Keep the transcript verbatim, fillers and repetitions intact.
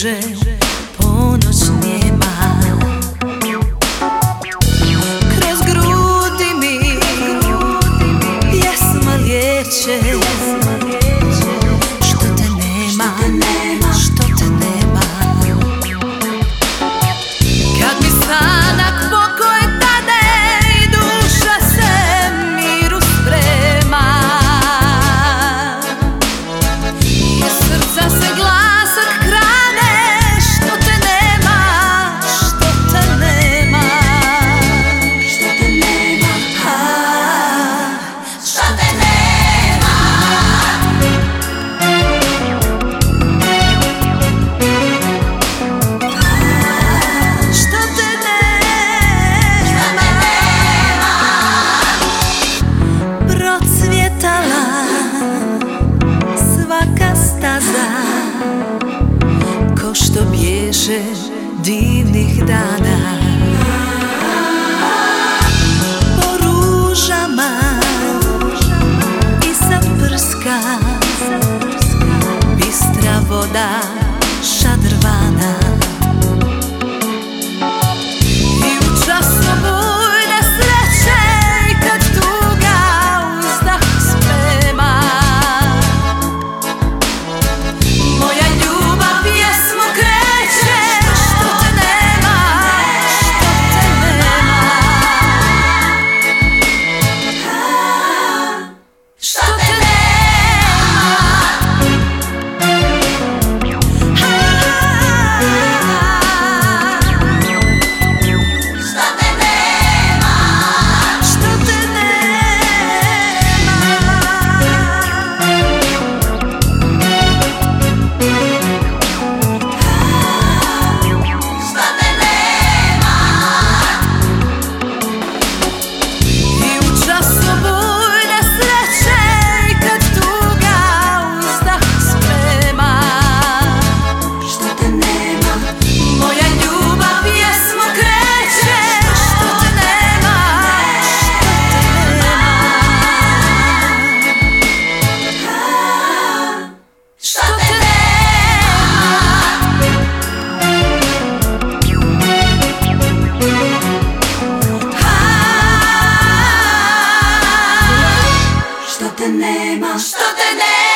bliže, ponoć njema. Kroz grudi mi pjesma liječe, što te nema, što te nema. Kad mi sanak pokoj dade i duša se miru sprema, iz srca se glasak krade, što te nema, što te nema, što te nema, a, što te nema. Što te nema, procvjetala svaka staza, ko što bježe divnih dana. Po ružama i sad prska bistra voda šadrvana. I u času bujne sreće i kad tuga uzdah sprema, moja ljubav pjesmu kreće, što te nema, što te nema, što te nema. Što te nema, što te nema.